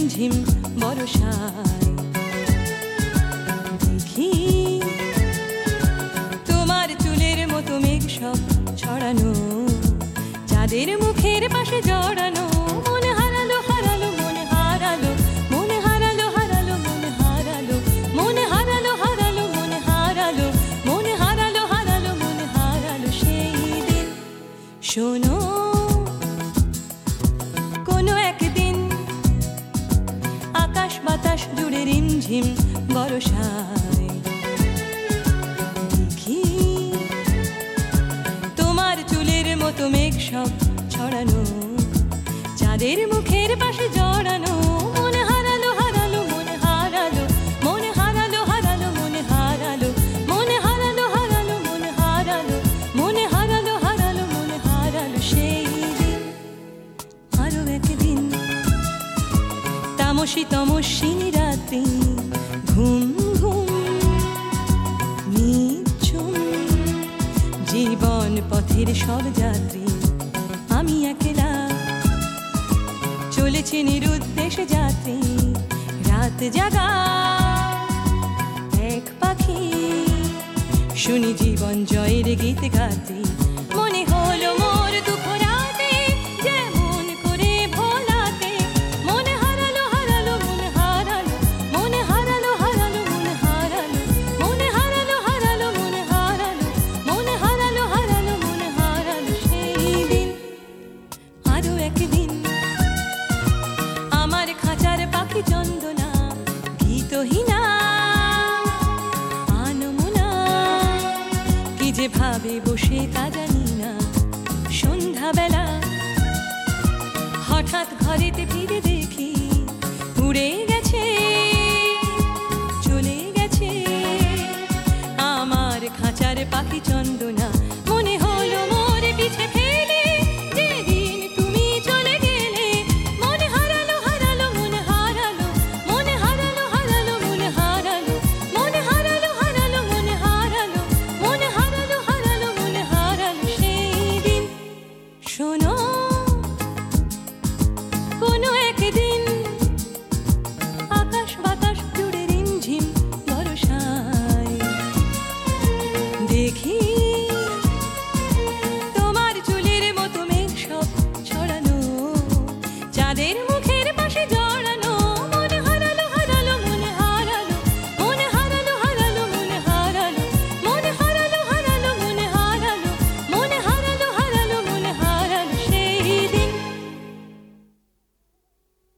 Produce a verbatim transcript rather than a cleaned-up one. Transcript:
রিমঝিম বরষায় দেখি তোমার চুলের মতো মেঘ সব ছড়ানো, চাঁদের মুখের পাশে জড়ানো। মনে হারালো হারালো মনে হারালো, মনে হারালো হারালো মনে হারালো, মনে হারালো হারালো মনে হারালো, মনে হারালো হারালো মনে হারালো সেই দিন। শোনো কোনো একদিন আকাশ বাতাস জুড়ে রিমঝিম বরষায় দেখি তোমার চুলের মতো মেঘ সব ছড়ানো, চাঁদের মুখের পাশে জড়ানো। মনে হারালো হারালো মনে হারালো, মনে হারালো হারালো মনে হারালো, মনে হারালো হারালো মনে হারালো, মনে হারালো হারালো মনে হারালো সেই দিন। আরো একদিন তামসী তমস্বিনী রাতে ঘুম ঘুম নিঝুম জীবন পথের সব যাত্রী, আমি একলা চলেছি নিরুদ্দেশে যাত্রী। রাত জাগা এক পাখি শুনি জীবন জয়ের গীত গাতে। মনে হলো মোর দুঃখ রাতে যেমন করে ভোলাতে। মনে হারালো হারালো মনে হারালো, মনে হারালো হারালো মনে হারালো, মনে হারালো হারালো মনে হারালো, মনে হারালো হারালো মনে হারালো সেই দিন। আরো একদিন আমার খাঁচার পাখি চন্দনা গীতহীনা আনমনা কি যে ভাবে বসে তা জানি না। সন্ধ্যাবেলা হঠাৎ ঘরেতে ফিরে দেখি উড়ে